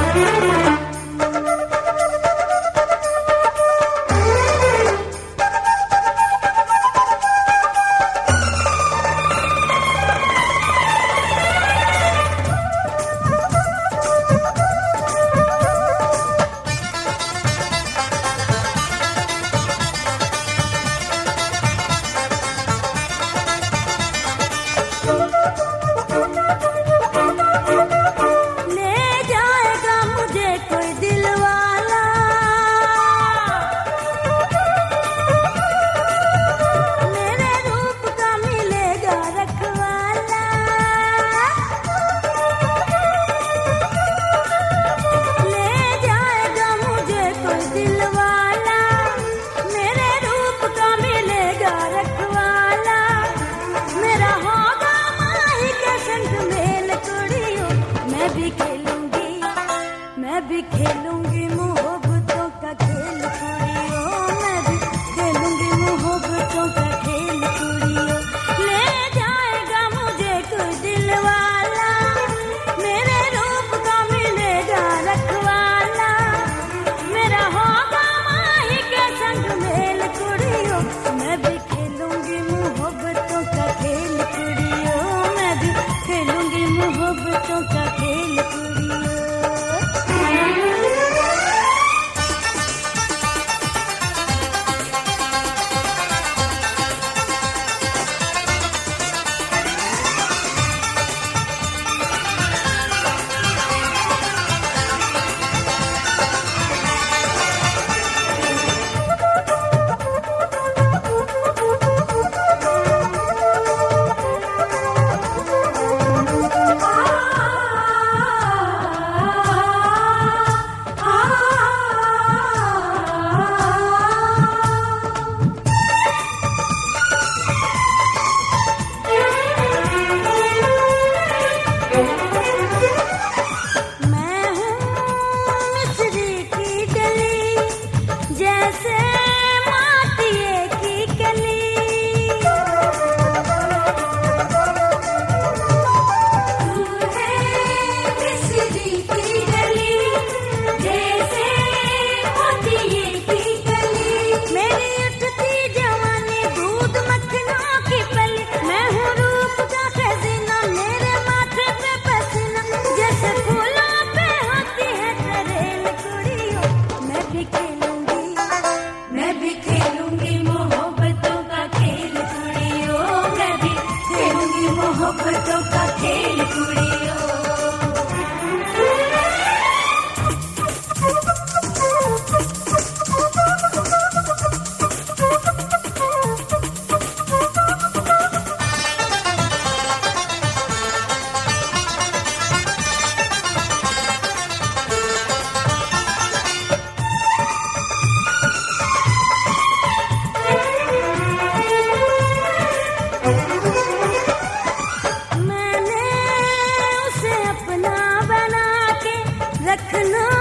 मैं भी खेलूंगी मोहब्बतों का खेल कुड़ियों, मैं भी खेलूंगी मोहब्बतों का खेल कुड़ियों। ले जाएगा मुझे कोई दिल वाला, मेरे रूप का मिलेगा रखवाला, मेरा होगा माही के संग मेल कुड़ियों। मैं भी खेलूंगी मोहब्बतों का खेल कुड़ियों, मैं भी खेलूंगी मोहब्बतों का खेल कुड़ियों। मोहब्बतों का खेल कुड़ियों। रखना